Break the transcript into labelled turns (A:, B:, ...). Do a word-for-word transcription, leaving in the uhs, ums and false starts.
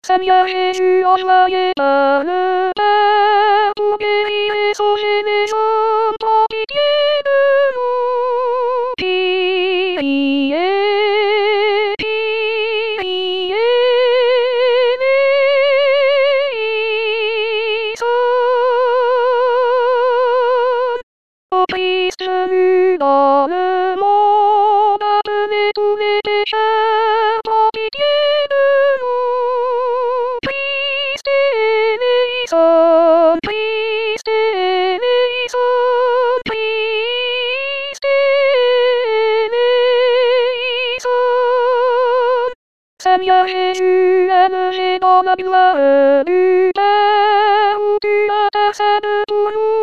A: Seigneur Jésus envoyé par le Père pour guérir et sauver les hommes, prends pitié de nous. Priez, priez, Ô Christ venu dans le monde, appelez tous les pécheurs, prends pitié de nous. Christ eleison, Christ eleison, Christ eleison. Seigneur Jésus, élevé dans la gloire du Père, où tu intercèdes pour nous.